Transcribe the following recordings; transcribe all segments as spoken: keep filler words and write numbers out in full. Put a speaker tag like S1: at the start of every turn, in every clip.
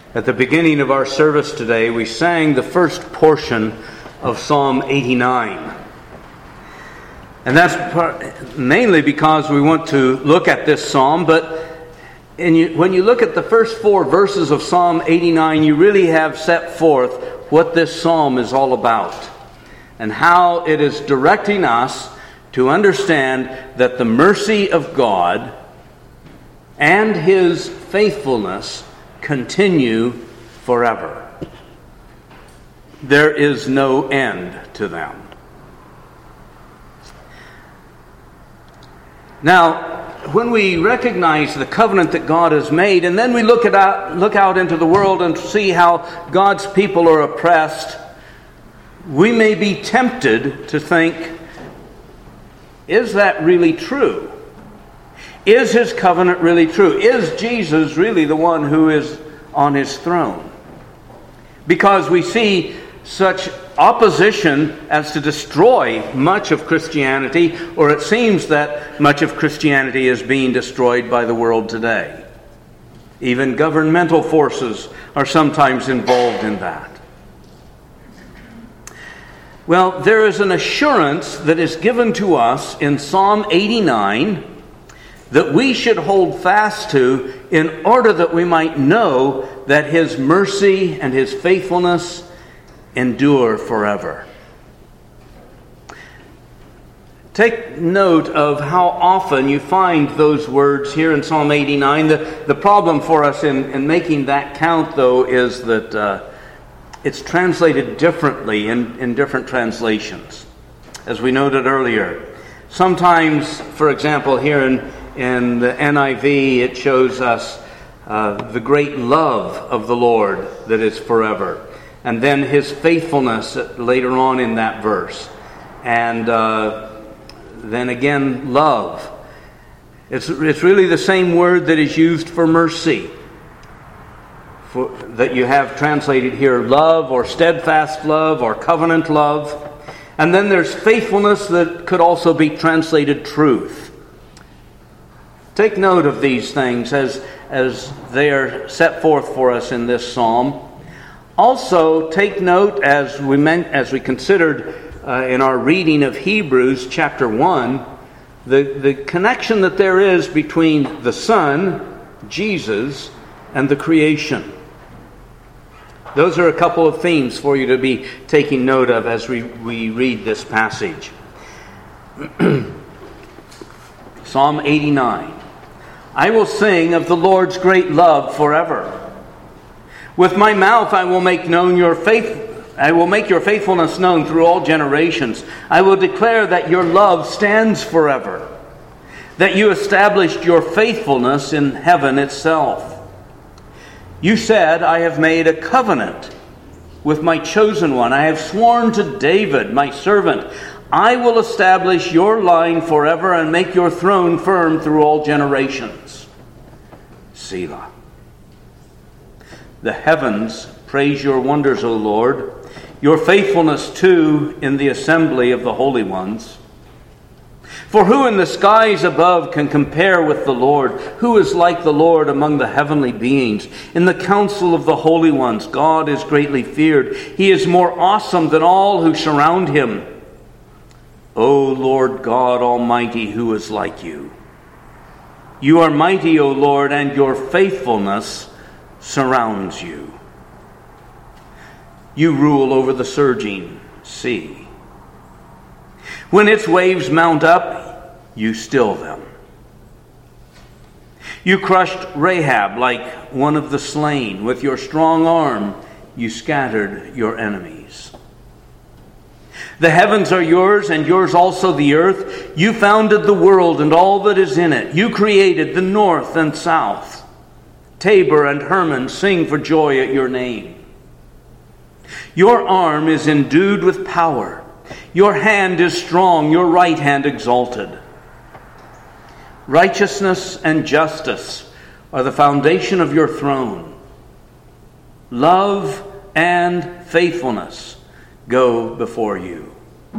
S1: At the beginning of our service today, we sang the first portion of Psalm eighty-nine. And that's part, mainly because we want to look at this psalm, but in you, when you look at the first four verses of Psalm eighty-nine, you really have set forth what this psalm is all about and how it is directing us to understand that the mercy of God and His faithfulness continue forever. There is no end to them. Now, when we recognize the covenant that God has made, and then we look at out, look out into the world and see how God's people are oppressed, we may be tempted to think, is that really true? Is His covenant really true? Is Jesus really the one who is on His throne? Because we see such opposition as to destroy much of Christianity, or it seems that much of Christianity is being destroyed by the world today. Even governmental forces are sometimes involved in that. Well, there is an assurance that is given to us in Psalm eighty-nine that we should hold fast to in order that we might know that His mercy and His faithfulness endure forever. Take note of how often you find those words here in Psalm eighty-nine. The, the problem for us in, in making that count, though, is that uh, it's translated differently in, in different translations. As we noted earlier, sometimes, for example, here in, in the N I V, it shows us uh, the great love of the Lord that is forever. And then His faithfulness later on in that verse. And uh, then again, love. It's, it's really the same word that is used for mercy. For, that you have translated here, love or steadfast love or covenant love. And then there's faithfulness that could also be translated truth. Take note of these things as, as they are set forth for us in this psalm. Also, take note, as we meant, as we considered uh, in our reading of Hebrews chapter one, the, the connection that there is between the Son, Jesus, and the creation. Those are a couple of themes for you to be taking note of as we, we read this passage. Psalm eighty-nine. I will sing of the Lord's great love forever. With my mouth I will make known your faith. I will make your faithfulness known through all generations. I will declare that your love stands forever, that you established your faithfulness in heaven itself. You said, I have made a covenant with my chosen one. I have sworn to David, my servant, I will establish your line forever and make your throne firm through all generations. Selah. The heavens praise your wonders, O Lord, your faithfulness too in the assembly of the holy ones. For who in the skies above can compare with the Lord? Who is like the Lord among the heavenly beings? In the council of the holy ones, God is greatly feared. He is more awesome than all who surround Him. O Lord God Almighty, who is like you? You are mighty, O Lord, and your faithfulness surrounds you. You rule over the surging sea. When its waves mount up, you still them. You crushed Rahab like one of the slain. With your strong arm, you scattered your enemies. The heavens are yours, and yours also the earth. You founded the world and all that is in it. You created the north and south. Tabor and Hermon sing for joy at your name. Your arm is endued with power. Your hand is strong, your right hand exalted. Righteousness and justice are the foundation of your throne. Love and faithfulness go before you.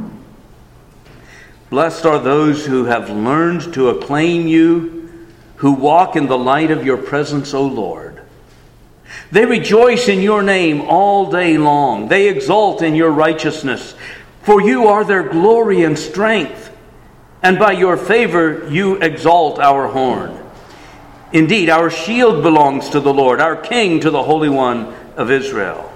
S1: Blessed are those who have learned to acclaim you, who walk in the light of your presence, O Lord. They rejoice in your name all day long. They exult in your righteousness. For you are their glory and strength, and by your favor you exalt our horn. Indeed, our shield belongs to the Lord, our King to the Holy One of Israel.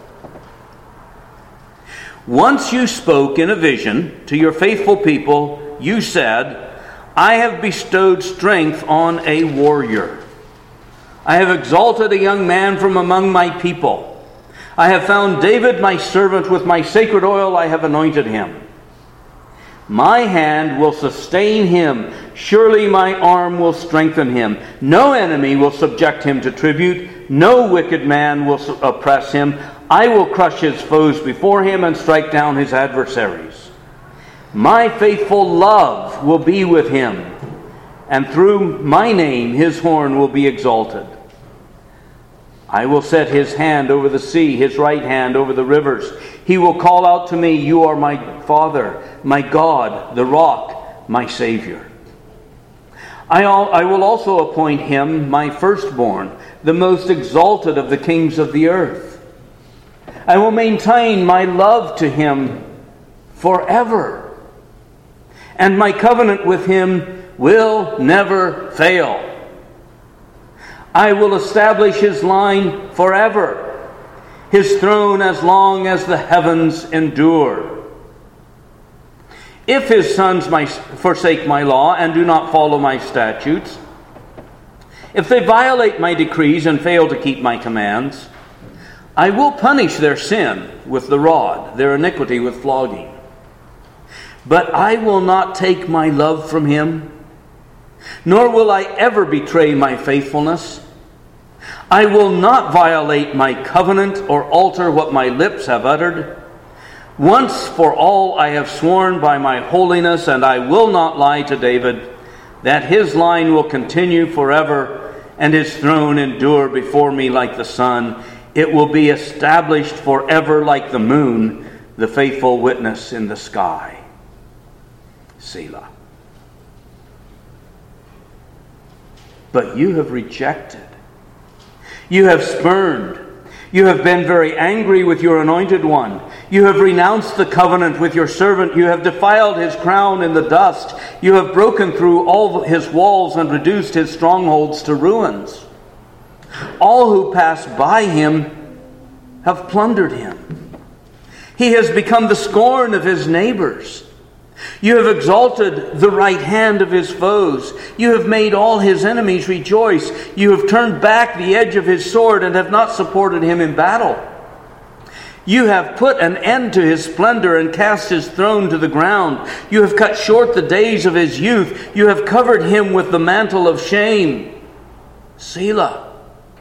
S1: Once you spoke in a vision to your faithful people, you said, I have bestowed strength on a warrior. I have exalted a young man from among my people. I have found David my servant. With my sacred oil I have anointed him. My hand will sustain him. Surely my arm will strengthen him. No enemy will subject him to tribute. No wicked man will oppress him. I will crush his foes before him and strike down his adversaries. My faithful love will be with him, and through my name his horn will be exalted. I will set his hand over the sea, his right hand over the rivers. He will call out to me, you are my Father, my God, the rock, my Savior. I, I will also appoint him my firstborn, the most exalted of the kings of the earth. I will maintain my love to him forever, and my covenant with him will never fail. I will establish his line forever, his throne as long as the heavens endure. If his sons my, forsake my law and do not follow my statutes, if they violate my decrees and fail to keep my commands, I will punish their sin with the rod, their iniquity with flogging. But I will not take my love from him, nor will I ever betray my faithfulness. I will not violate my covenant or alter what my lips have uttered. Once for all I have sworn by my holiness, and I will not lie to David, that his line will continue forever, and his throne endure before me like the sun. It will be established forever like the moon, the faithful witness in the sky. Selah. But you have rejected. You have spurned. You have been very angry with your anointed one. You have renounced the covenant with your servant. You have defiled his crown in the dust. You have broken through all his walls and reduced his strongholds to ruins. All who pass by him have plundered him. He has become the scorn of his neighbors. You have exalted the right hand of his foes. You have made all his enemies rejoice. You have turned back the edge of his sword and have not supported him in battle. You have put an end to his splendor and cast his throne to the ground. You have cut short the days of his youth. You have covered him with the mantle of shame. Selah.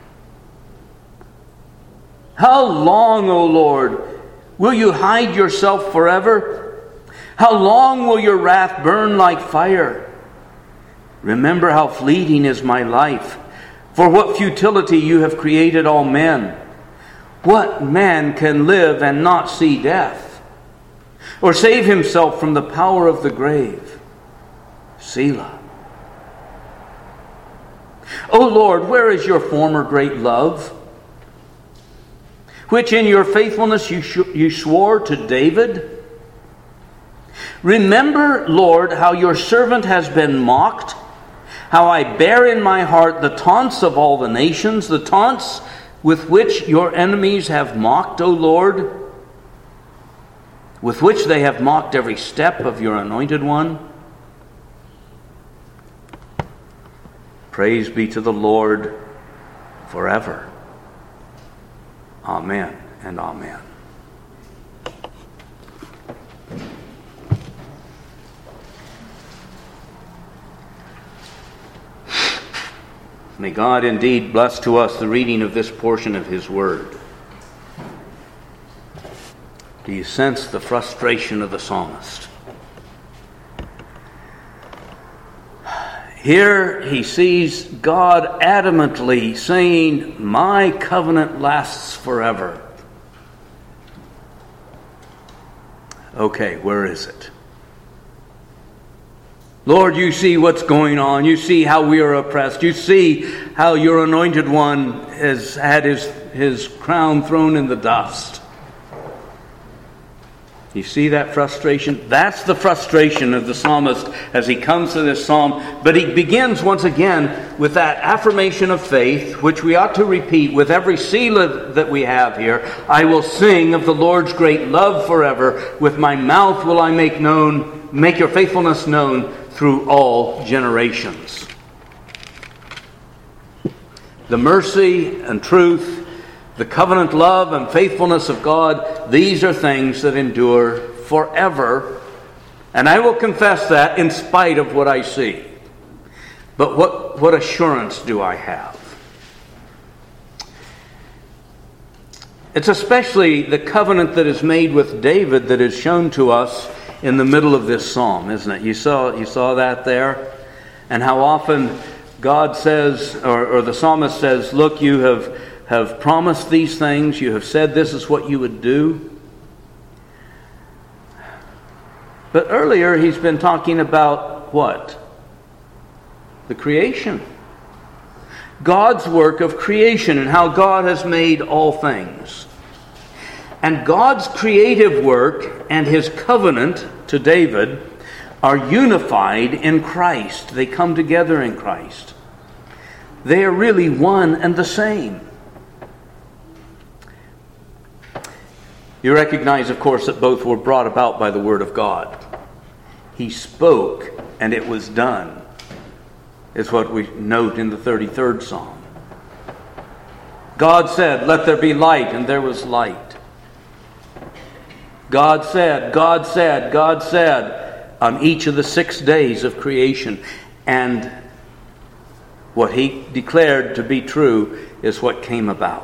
S1: How long, O Lord, will you hide yourself forever? How long will your wrath burn like fire? Remember how fleeting is my life. For what futility you have created all men. What man can live and not see death, or save himself from the power of the grave? Selah. O Lord, where is your former great love, which in your faithfulness you, sh- you swore to David? Remember, Lord, how your servant has been mocked, how I bear in my heart the taunts of all the nations, the taunts with which your enemies have mocked, O Lord, with which they have mocked every step of your anointed one. Praise be to the Lord forever. Amen and amen. May God indeed bless to us the reading of this portion of his word. Do you sense the frustration of the psalmist? Here he sees God adamantly saying, my covenant lasts forever. Okay, where is it? Lord, you see what's going on. You see how we are oppressed. You see how your anointed one has had his, his crown thrown in the dust. You see that frustration? That's the frustration of the psalmist as he comes to this psalm. But he begins once again with that affirmation of faith, which we ought to repeat with every Selah that we have here. I will sing of the Lord's great love forever. With my mouth will I make known, make your faithfulness known through all generations. The mercy and truth, the covenant love and faithfulness of God, these are things that endure forever. And I will confess that in spite of what I see. But what, what assurance do I have? It's especially the covenant that is made with David that is shown to us in the middle of this psalm, isn't it? You saw, you saw that there? And how often God says, or, or the psalmist says, look, you have have promised these things. You have said this is what you would do. But earlier he's been talking about what? The creation. God's work of creation and how God has made all things. And God's creative work and his covenant to David are unified in Christ. They come together in Christ. They are really one and the same. You recognize, of course, that both were brought about by the Word of God. He spoke, and it was done, is what we note in the thirty-third Psalm. God said, let there be light, and there was light. God said, God said, God said, on each of the six days of creation. And what he declared to be true is what came about.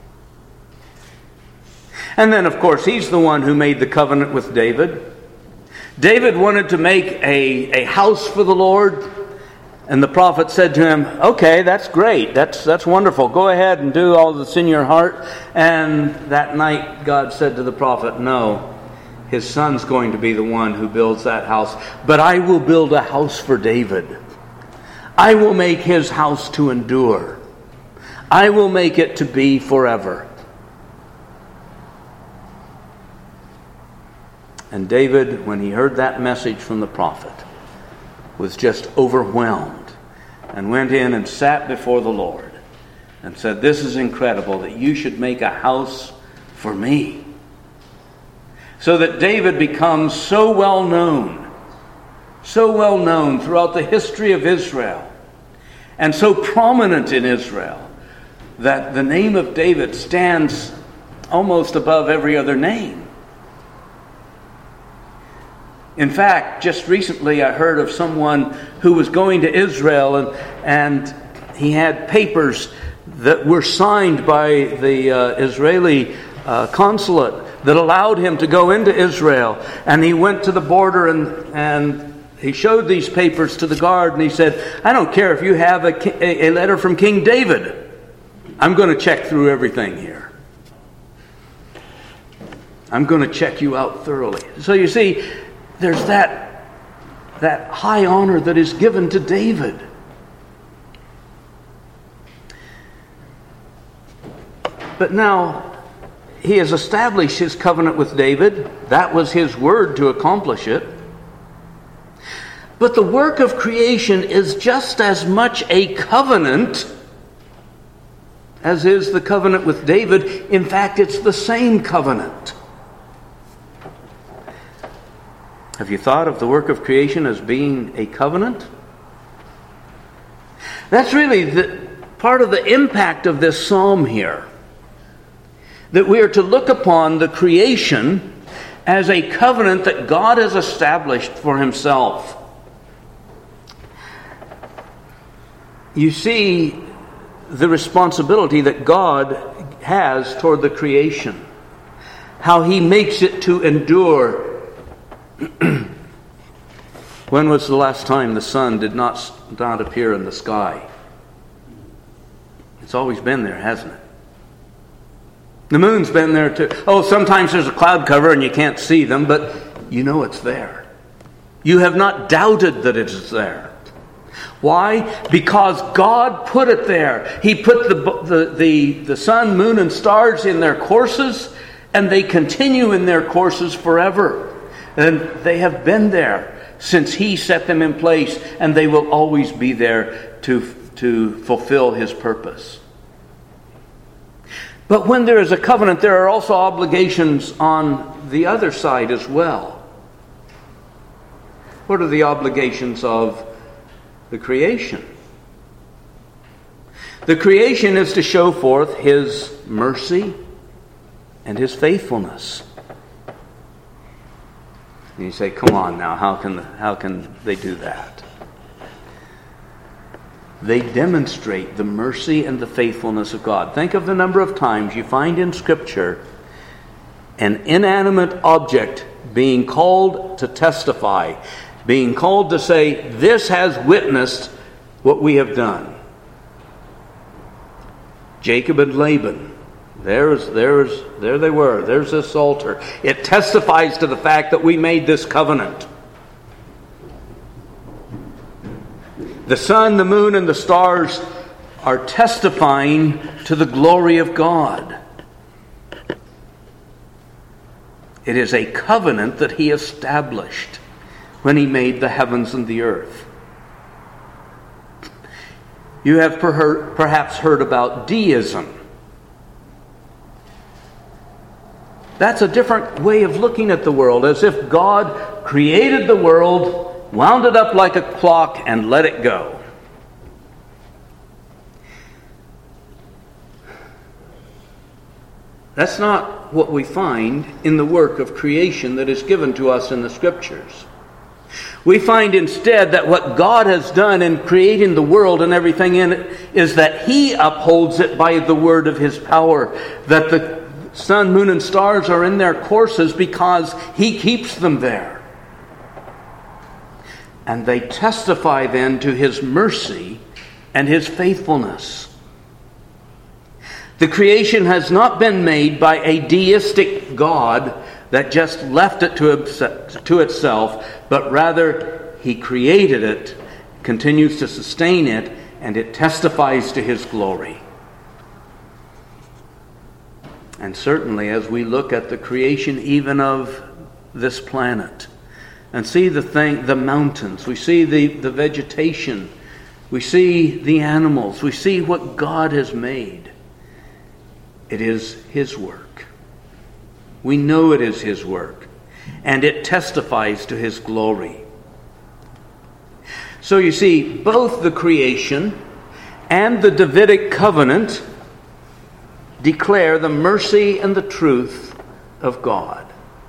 S1: And then, of course, he's the one who made the covenant with David. David wanted to make a, a house for the Lord. And the prophet said to him, okay, that's great. That's, that's wonderful. Go ahead and do all that's in your heart. And that night, God said to the prophet, no, his son's going to be the one who builds that house. But I will build a house for David. I will make his house to endure. I will make it to be forever. And David, when he heard that message from the prophet, was just overwhelmed and went in and sat before the Lord and said, this is incredible that you should make a house for me. So that David becomes so well known, so well known throughout the history of Israel, and so prominent in Israel, that the name of David stands almost above every other name. In fact, just recently I heard of someone who was going to Israel and, and he had papers that were signed by the uh, Israeli uh, consulate that allowed him to go into Israel. And he went to the border and, and he showed these papers to the guard and he said, I don't care if you have a, a letter from King David. I'm going to check through everything here. I'm going to check you out thoroughly. So you see, there's that, that high honor that is given to David. But now, he has established his covenant with David. That was his word to accomplish it. But the work of creation is just as much a covenant as is the covenant with David. In fact, it's the same covenant. Have you thought of the work of creation as being a covenant? That's really the, part of the impact of this psalm here. That we are to look upon the creation as a covenant that God has established for himself. You see the responsibility that God has toward the creation. How he makes it to endure. When was the last time the sun did not, not appear in the sky? It's always been there, hasn't it? The moon's been there too. Oh, sometimes there's a cloud cover and you can't see them, but you know it's there. You have not doubted that it is there. Why? Because God put it there. He put the, the, the, the sun, moon, and stars in their courses, and they continue in their courses forever. And they have been there since He set them in place, and they will always be there to, to fulfill His purpose. But when there is a covenant, there are also obligations on the other side as well. What are the obligations of the creation? The creation is to show forth His mercy and His faithfulness. And you say, come on now, how can, how can they do that? They demonstrate the mercy and the faithfulness of God. Think of the number of times you find in Scripture an inanimate object being called to testify, being called to say, this has witnessed what we have done. Jacob and Laban. There's, there's, there they were. There's this altar. It testifies to the fact that we made this covenant. The sun, the moon, and the stars are testifying to the glory of God. It is a covenant that He established when He made the heavens and the earth. You have per- perhaps heard about deism. That's a different way of looking at the world, as if God created the world, wound it up like a clock, and let it go. That's not what we find in the work of creation that is given to us in the Scriptures. We find instead that what God has done in creating the world and everything in it is that He upholds it by the word of His power, that the sun, moon, and stars are in their courses because He keeps them there. And they testify then to His mercy and His faithfulness. The creation has not been made by a deistic God that just left it to, to itself, but rather He created it, continues to sustain it, and it testifies to His glory. And certainly as we look at the creation even of this planet and see the thing, the mountains, we see the, the vegetation, we see the animals, we see what God has made. It is His work. We know it is His work, and it testifies to His glory. So you see, both the creation and the Davidic covenant declare the mercy and the truth of God.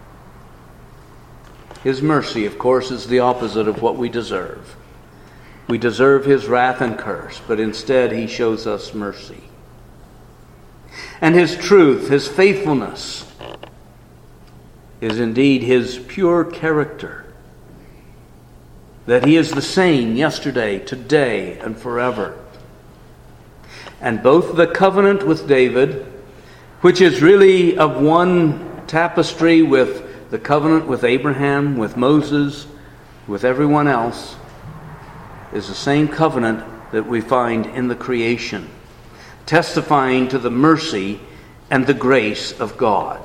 S1: His mercy, of course, is the opposite of what we deserve. We deserve His wrath and curse, but instead He shows us mercy. And His truth, His faithfulness, is indeed His pure character. That He is the same yesterday, today, and forever. And both the covenant with David, which is really of one tapestry with the covenant with Abraham, with Moses, with everyone else, is the same covenant that we find in the creation, testifying to the mercy and the grace of God.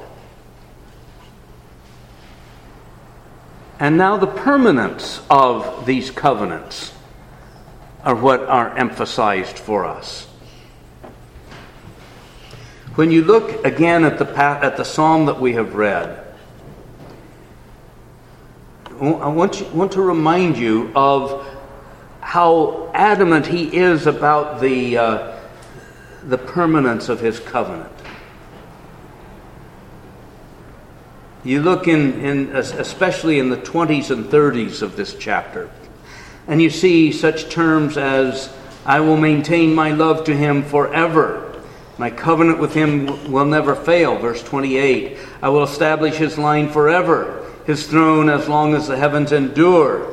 S1: And now the permanence of these covenants are what are emphasized for us. When you look again at the at the psalm that we have read, I want, you, want to remind you of how adamant he is about the uh, the permanence of his covenant. You look in, in especially in the twenties and thirties of this chapter, and you see such terms as, "I will maintain my love to him forever. My covenant with him will never fail." Verse twenty-eight. "I will establish his line forever, his throne as long as the heavens endure."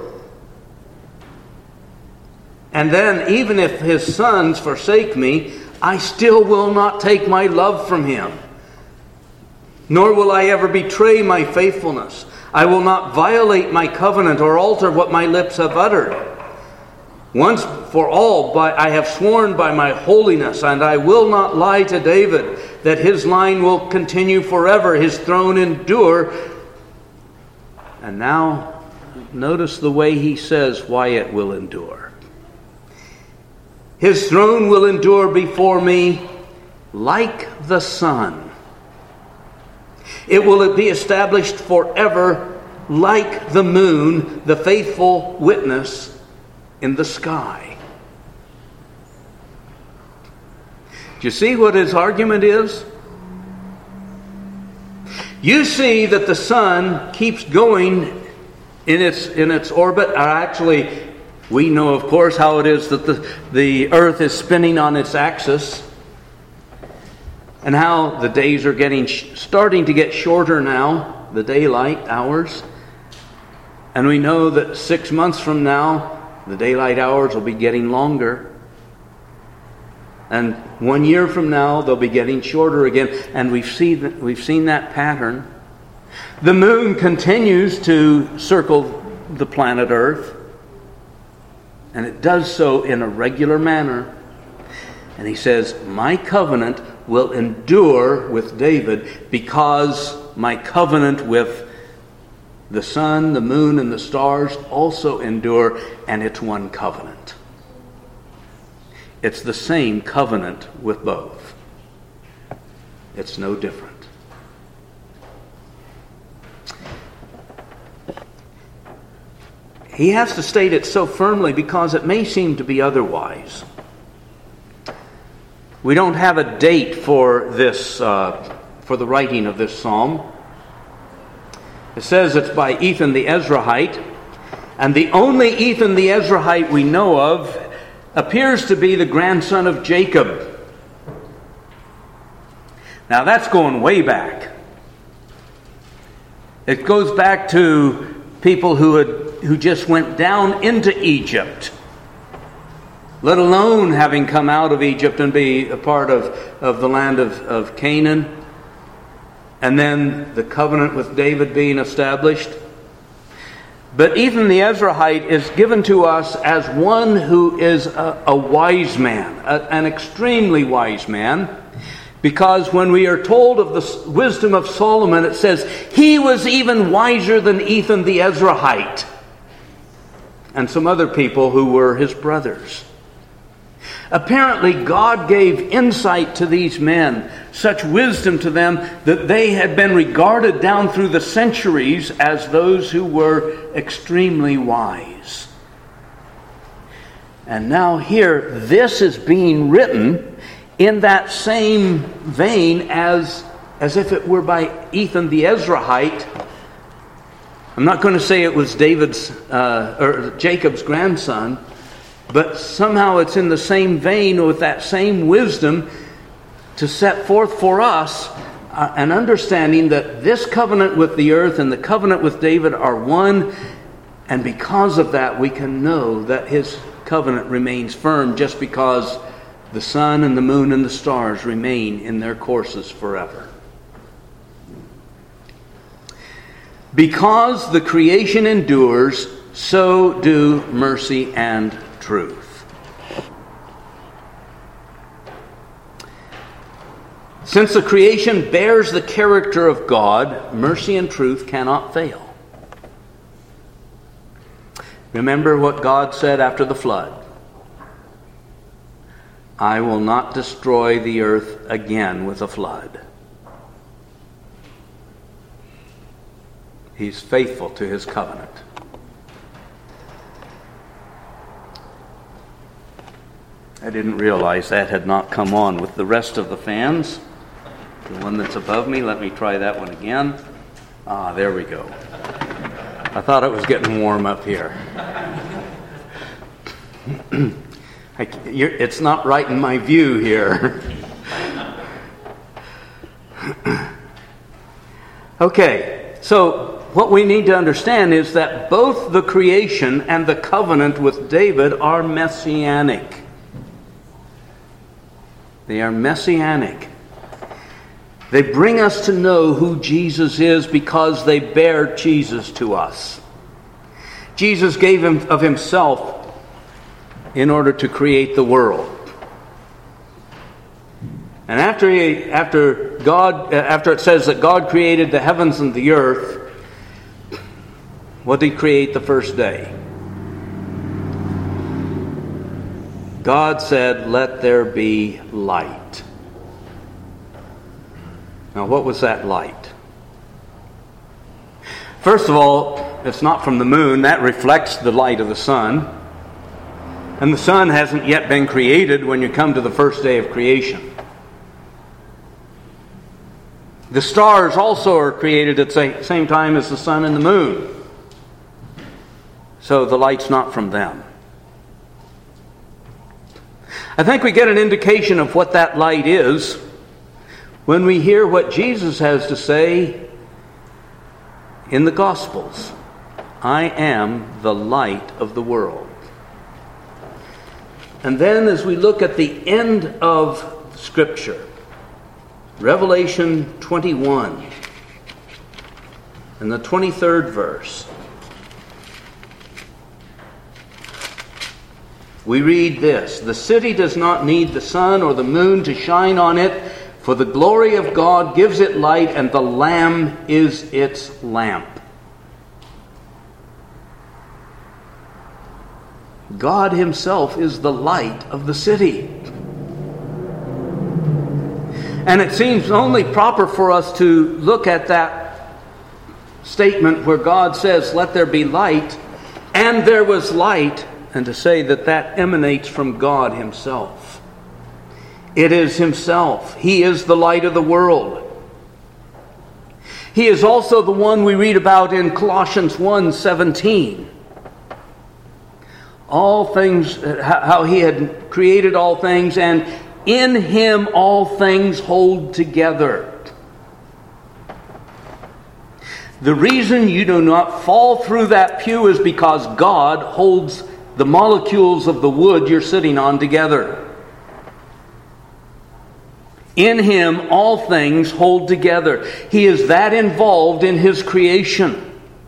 S1: And then, "Even if his sons forsake me, I still will not take my love from him. Nor will I ever betray my faithfulness. I will not violate my covenant or alter what my lips have uttered. Once for all, by, I have sworn by my holiness, and I will not lie to David, that his line will continue forever, his throne endure. And now, notice the way he says why it will endure. His throne will endure before me like the sun. It will be established forever like the moon, the faithful witness in the sky. Do you see what his argument is? You see that the sun keeps going in its in its orbit. Or actually, we know, of course, how it is that the, the earth is spinning on its axis, and how the days are getting starting to get shorter now, the daylight hours. And we know that six months from now, the daylight hours will be getting longer. And one year from now, they'll be getting shorter again. And we've seen, we've seen that pattern. The moon continues to circle the planet Earth. And it does so in a regular manner. And he says, my covenant will endure with David because my covenant with the sun, the moon, and the stars also endure, and it's one covenant. It's the same covenant with both. It's no different. He has to state it so firmly because it may seem to be otherwise. We don't have a date for this, uh, for the writing of this psalm. It says it's by Ethan the Ezrahite, and the only Ethan the Ezrahite we know of appears to be the grandson of Jacob. Now that's going way back. It goes back to people who had who just went down into Egypt, let alone having come out of Egypt and be a part of, of the land of, of Canaan. And then the covenant with David being established. But Ethan the Ezrahite is given to us as one who is a, a wise man, a, an extremely wise man. Because when we are told of the wisdom of Solomon, it says, he was even wiser than Ethan the Ezrahite. And some other people who were his brothers. Apparently, God gave insight to these men, such wisdom to them that they had been regarded down through the centuries as those who were extremely wise. And now here, this is being written in that same vein as, as if it were by Ethan the Ezrahite. I'm not going to say it was David's uh, or Jacob's grandson, but somehow it's in the same vein with that same wisdom to set forth for us uh, an understanding that this covenant with the earth and the covenant with David are one, and because of that we can know that his covenant remains firm just because the sun and the moon and the stars remain in their courses forever. Because the creation endures, so do mercy and truth. Since the creation bears the character of God, mercy and truth cannot fail. Remember what God said after the flood. I will not destroy the earth again with a flood. He's faithful to his covenant. I didn't realize that had not come on with the rest of the fans. The one that's above me, let me try that one again. Ah, there we go. I thought it was getting warm up here. I, you're, it's not right in my view here. Okay, so what we need to understand is that both the creation and the covenant with David are messianic. They are messianic. They bring us to know who Jesus is because they bear Jesus to us. Jesus gave him of himself in order to create the world. And after he, after God, after it says that God created the heavens and the earth, what did he create the first day? God said, "Let there be light." Now, what was that light? First of all, it's not from the moon. That reflects the light of the sun. And the sun hasn't yet been created when you come to the first day of creation. The stars also are created at the same time as the sun and the moon. So the light's not from them. I think we get an indication of what that light is when we hear what Jesus has to say in the Gospels. "I am the light of the world." And then as we look at the end of Scripture, Revelation twenty-one and the twenty-third verse, we read this: "The city does not need the sun or the moon to shine on it, for the glory of God gives it light, and the Lamb is its lamp." God himself is the light of the city. And it seems only proper for us to look at that statement where God says, "Let there be light," and there was light, and to say that that emanates from God himself. It is himself. He is the light of the world. He is also the one we read about in Colossians one seventeen. All things, how he had created all things, and in him all things hold together. The reason you do not fall through that pew is because God holds the molecules of the wood you're sitting on together. In him all things hold together. He is that involved in his creation.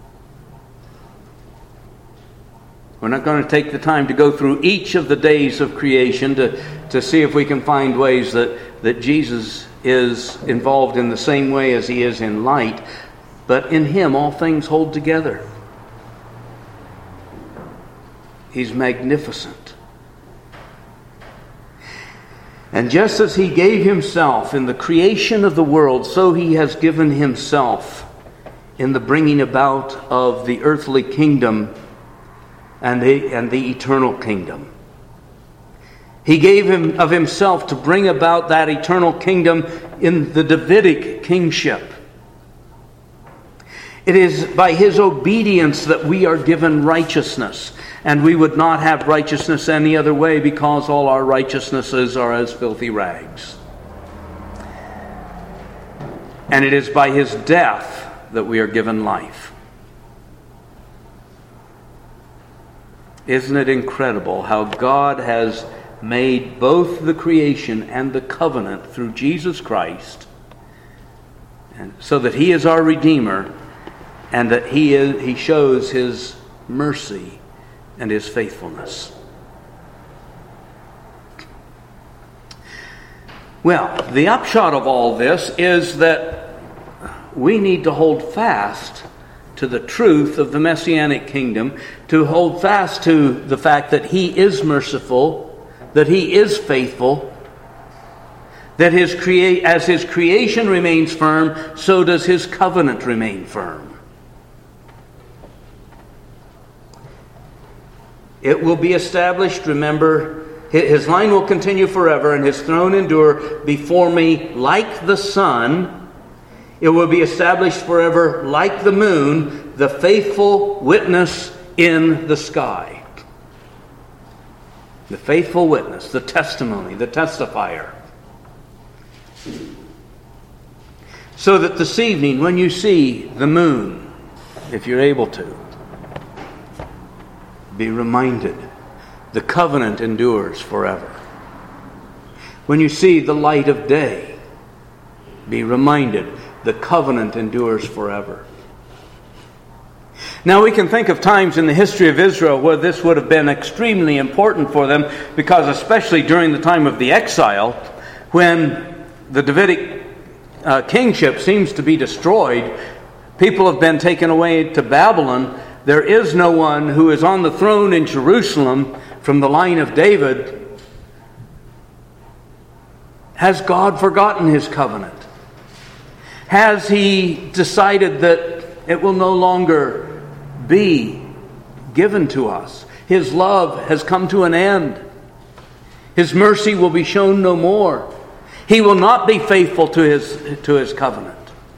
S1: We're not going to take the time to go through each of the days of creation to, to see if we can find ways that, that Jesus is involved in the same way as he is in light. But in him all things hold together. He's magnificent. And just as he gave himself in the creation of the world, so he has given himself in the bringing about of the earthly kingdom and the, and the eternal kingdom. He gave him of himself to bring about that eternal kingdom in the Davidic kingship. It is by his obedience that we are given righteousness. And we would not have righteousness any other way, because all our righteousnesses are as filthy rags. And it is by his death that we are given life. Isn't it incredible how God has made both the creation and the covenant through Jesus Christ, and so that he is our Redeemer, and that he is, he shows his mercy and his faithfulness. Well, the upshot of all this is that we need to hold fast to the truth of the Messianic kingdom, to hold fast to the fact that he is merciful, that he is faithful, that his crea- as his creation remains firm, so does his covenant remain firm. It will be established, remember, his line will continue forever, and his throne endure before me like the sun. It will be established forever like the moon, the faithful witness in the sky. The faithful witness, the testimony, the testifier. So that this evening, when you see the moon, if you're able to, be reminded the covenant endures forever. When you see the light of day, Be reminded, the covenant endures forever. Now we can think of times in the history of Israel where this would have been extremely important for them, because especially during the time of the exile, when the Davidic uh, kingship seems to be destroyed, people have been taken away to Babylon. There is no one who is on the throne in Jerusalem from the line of David. Has God forgotten his covenant? Has he decided that it will no longer be given to us? His love has come to an end. His mercy will be shown no more. He will not be faithful to his, to his covenant.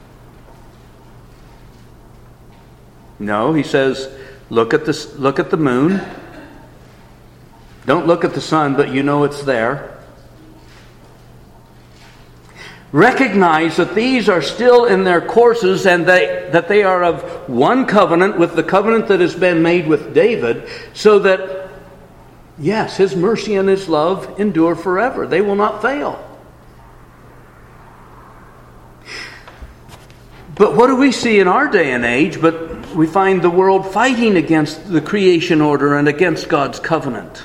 S1: No, he says, look at this, look at the moon. Don't look at the sun, but you know it's there. Recognize that these are still in their courses, and they, that they are of one covenant with the covenant that has been made with David, so that, yes, his mercy and his love endure forever. They will not fail. But what do we see in our day and age? But we find the world fighting against the creation order and against God's covenant.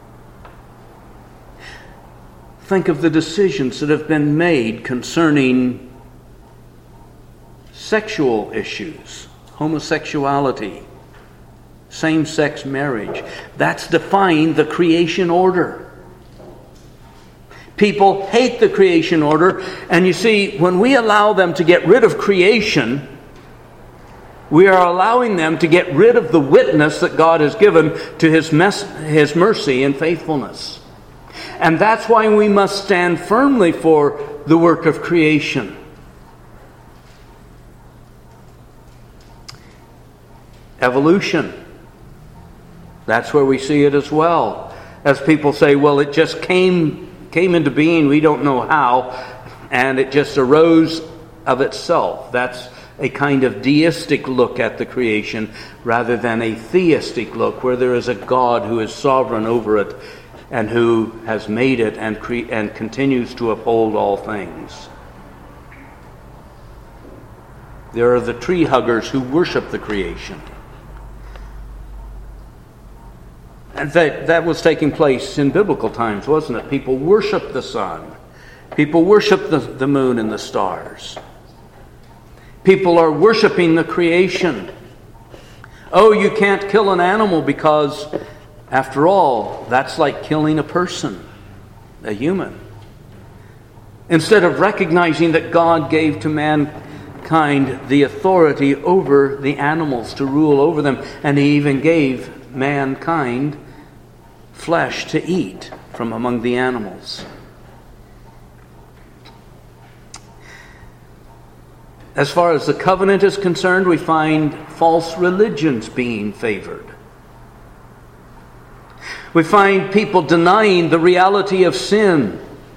S1: Think of the decisions that have been made concerning sexual issues, homosexuality, same-sex marriage. That's defying the creation order. People hate the creation order, and you see, when we allow them to get rid of creation, we are allowing them to get rid of the witness that God has given to his, mes- his mercy and faithfulness. And that's why we must stand firmly for the work of creation. Evolution. That's where we see it as well. As people say, well, it just came, came into being, we don't know how, and it just arose of itself. That's a kind of deistic look at the creation rather than a theistic look where there is a God who is sovereign over it and who has made it and cre- and continues to uphold all things. There are the tree huggers who worship the creation. And that, that was taking place in biblical times, wasn't it? People worshiped the sun. People worshiped the, the moon and the stars. People are worshiping the creation. Oh, you can't kill an animal because, after all, that's like killing a person, a human. Instead of recognizing that God gave to mankind the authority over the animals, to rule over them, and He even gave mankind flesh to eat from among the animals. As far as the covenant is concerned, we find false religions being favored. We find people denying the reality of sin.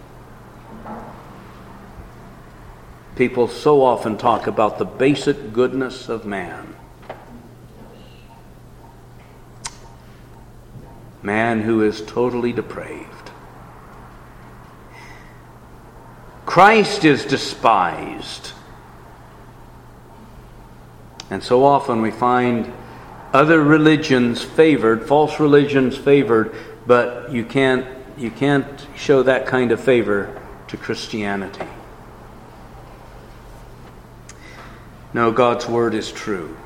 S1: People so often talk about the basic goodness of man. Man who is totally depraved. Christ is despised. And so often we find other religions favored, false religions favored, but you can't you can't show that kind of favor to Christianity. No, God's word is true.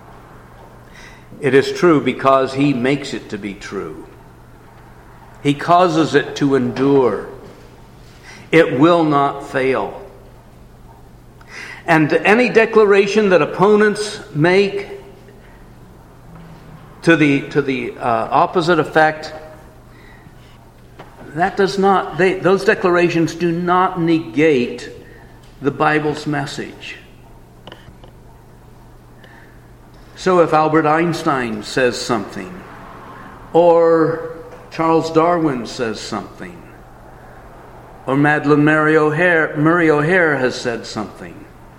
S1: It is true because He makes it to be true. He causes it to endure. It will not fail. And any declaration that opponents make to the to the uh, opposite effect, that does not they, those declarations do not negate the Bible's message. So if Albert Einstein says something, or Charles Darwin says something, or Madeleine Murray O'Hair, Murray O'Hair has said something,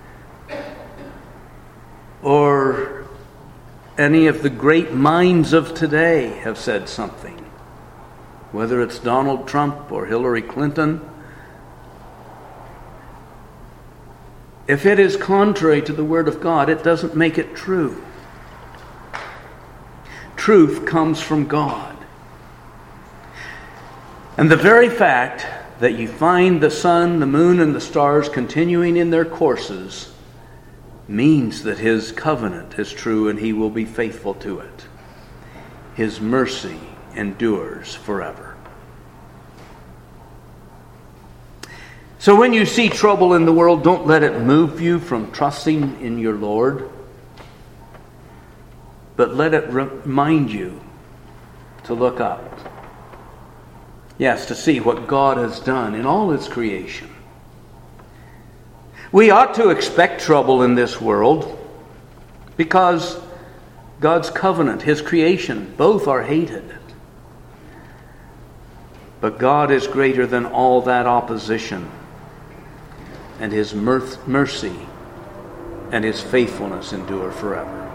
S1: or any of the great minds of today have said something, whether it's Donald Trump or Hillary Clinton, If it is contrary to the Word of God, it doesn't make it true. Truth comes from God. And the very fact that you find the sun, the moon, and the stars continuing in their courses means that His covenant is true and He will be faithful to it. His mercy endures forever. So when you see trouble in the world, don't let it move you from trusting in your Lord, but let it remind you to look up. Yes, to see what God has done in all His creation. We ought to expect trouble in this world because God's covenant, His creation, both are hated. But God is greater than all that opposition, and His mercy and His faithfulness endure forever.